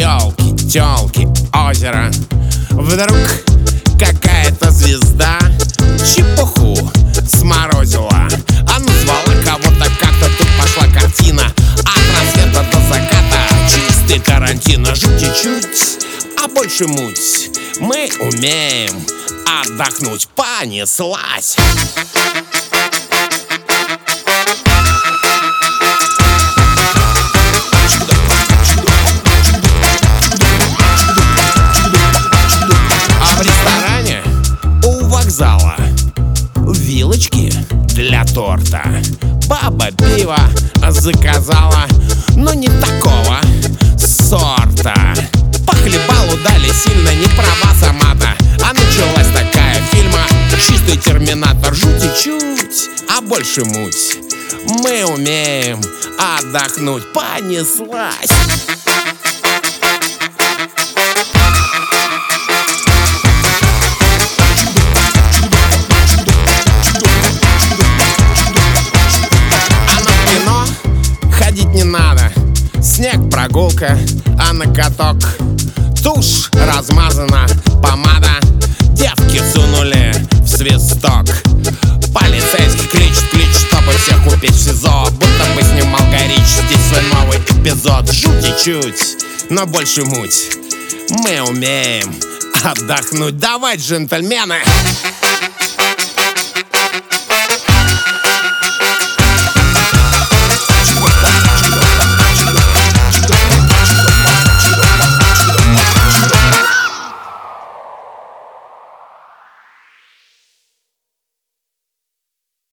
елки, телки, озеро. Вдруг какая-то звезда чепуху сморозила. А назвала кого-то как-то, тут пошла картина от рассвета до заката. Чистый Тарантино, жуть и чуть, а больше муть. Мы умеем отдохнуть, понеслась. А в ресторане у вокзала вилочки для торта. Баба пиво заказала, но не такого сорта. По хлебалу дали сильно, не права сама-то. А началась такая фильма чистый терминатор. Жуть и чуть, а больше муть. Мы умеем отдохнуть, понеслась. Не надо, снег прогулка, а на каток тушь размазана, помада. Девки сунули в свисток. Полицейский кличет, чтобы всех купить в СИЗО. Будто бы снимал Горич, здесь свой новый эпизод. Жуть и чуть, но больше муть. Мы умеем отдохнуть. Давай, джентльмены!